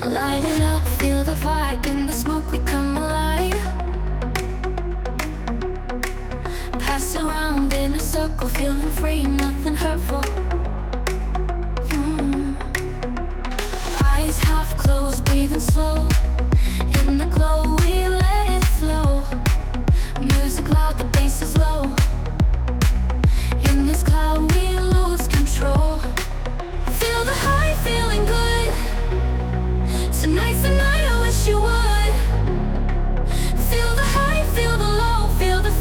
Light it up, feel the vibe. In the smoke we come alive. Pass around in a circle, feeling free, nothing hurtful. Eyes half closed, breathing slow. In the glow we let it flow. Music loud, the bass is low. In this cloud we lose control. Feel the high, feeling good. Tonight's the night, I wish you would. Feel the high, feel the low. Feel the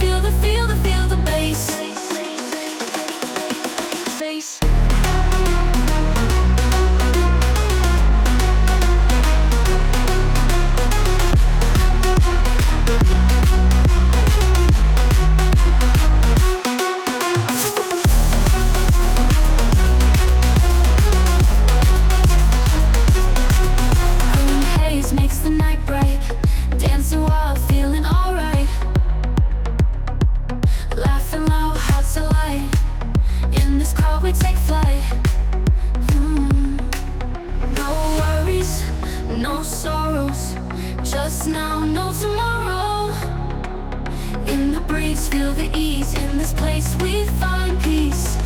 bass. Bass. Makes the night bright, dancing wild, feeling alright. Laughing loud, hearts alight. In this crowd we take flight. No worries, no sorrows. Just now, no tomorrow. In the breeze, feel the ease. In this place we find peace.